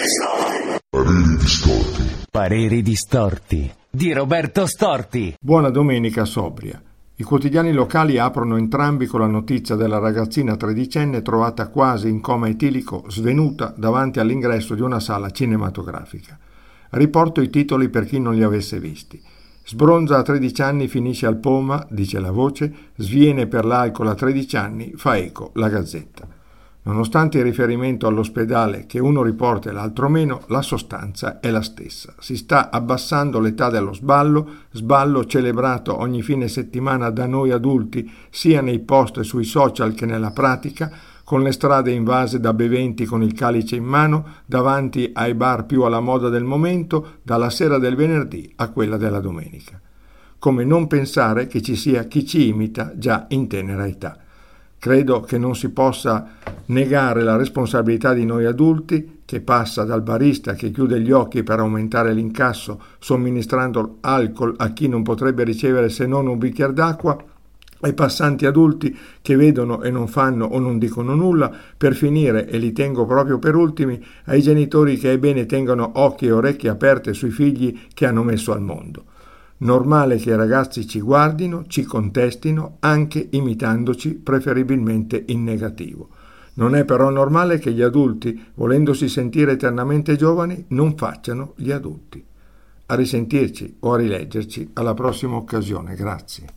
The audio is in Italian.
Pareri distorti. Pareri distorti di Roberto Storti. Buona domenica sobria. I quotidiani locali aprono entrambi con la notizia della ragazzina tredicenne trovata quasi in coma etilico, svenuta davanti all'ingresso di una sala cinematografica. Riporto i titoli per chi non li avesse visti. Sbronza a 13 anni, finisce al Poma, dice la voce, sviene per l'alcol a 13 anni, fa eco la Gazzetta. Nonostante il riferimento all'ospedale che uno riporta e l'altro meno, la sostanza è la stessa. Si sta abbassando l'età dello sballo celebrato ogni fine settimana da noi adulti, sia nei post e sui social che nella pratica, con le strade invase da beventi con il calice in mano, davanti ai bar più alla moda del momento, dalla sera del venerdì a quella della domenica. Come non pensare che ci sia chi ci imita già in tenera età. Credo che non si possa negare la responsabilità di noi adulti, che passa dal barista che chiude gli occhi per aumentare l'incasso somministrando alcol a chi non potrebbe ricevere se non un bicchiere d'acqua, ai passanti adulti che vedono e non fanno o non dicono nulla, per finire, e li tengo proprio per ultimi, ai genitori che è bene tengano occhi e orecchie aperte sui figli che hanno messo al mondo. Normale che i ragazzi ci guardino, ci contestino, anche imitandoci, preferibilmente in negativo. Non è però normale che gli adulti, volendosi sentire eternamente giovani, non facciano gli adulti. A risentirci o a rileggerci alla prossima occasione. Grazie.